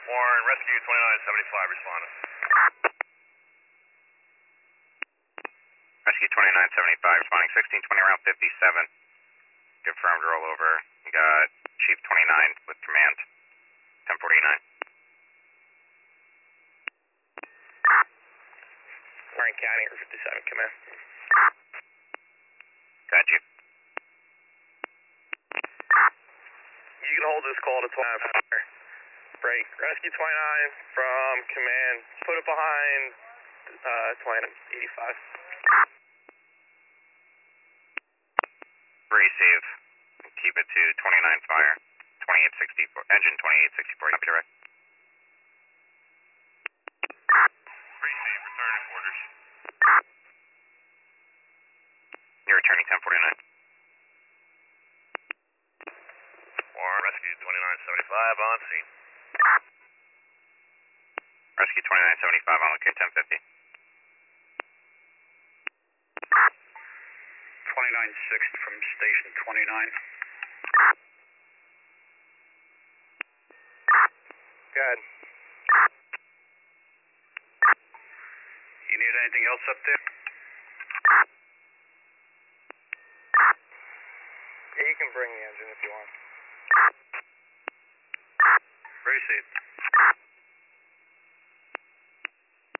Warren, rescue 2975 responding. Rescue 2975 responding 1620 around 57. Confirmed rollover. We got Chief 29 with command 1049. Warren County, or 57, command. Got you. You can hold this call to 29. Break. Rescue 29 from command. Put it behind 85. Receive. Keep it to 29 fire. 2864. Engine 2864. Copy direct. Receive. Returning orders. You're returning 1049. Warren, rescue 2975 on scene. Rescue 2975 on locate 1050. 2960 from station 29. Good. You need anything else up there? Yeah, you can bring the engine if you want. Receive.